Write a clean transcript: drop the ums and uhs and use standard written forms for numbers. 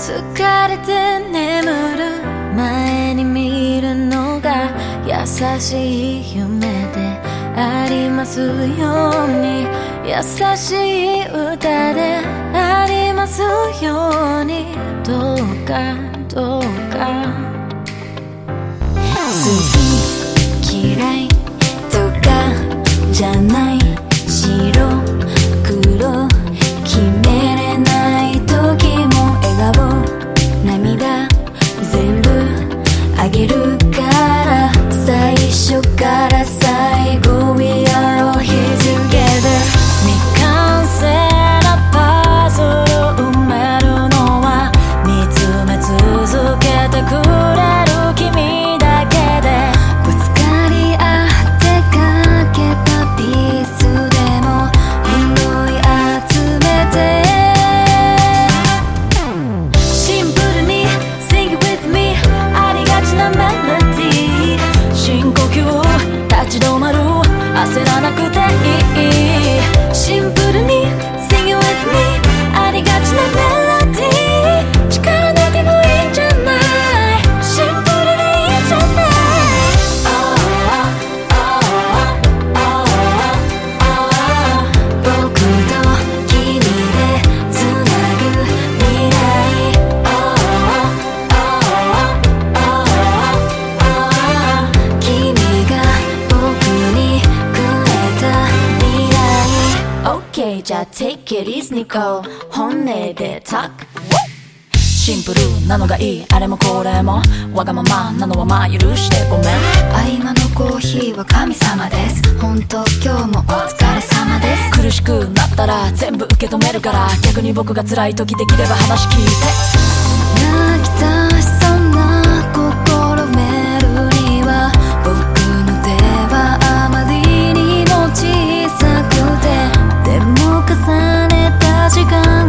疲れて眠る前に見るのが優しい夢でありますように、優しい歌でありますように、どうかどうか。好き嫌いとかじゃない、白黒決めれない時も笑顔涙全部あげるから、最初から最後 We are all here together。 未完成なパズル埋めるのは見つめ続けてくれる君だけで、ぶつかり合ってかけたピースでも拾い集めて、シンプルに Sing with me ありがちなメロディー、深呼吸立ち止まる焦らなくていい、シンプルに Sing with me ありがちなメロディー、力抜いてもいいんじゃない、シンプルでいいんじゃない。僕と君でつなぐ未来、君が僕にくれた未来。 OK じゃあ Take it easy Nicole 本音でタック。シンプルなのがいい、あれもこれもわがままなのはまあ許してごめん。合間のコーヒーは神様です、本当今日もお疲れ様です。苦しくなったら全部受け止めるから、逆に僕が辛い時できれば話聞いて。泣き出しそうな心埋めるには僕の手はあまりにも小さくて、でも重ねた時間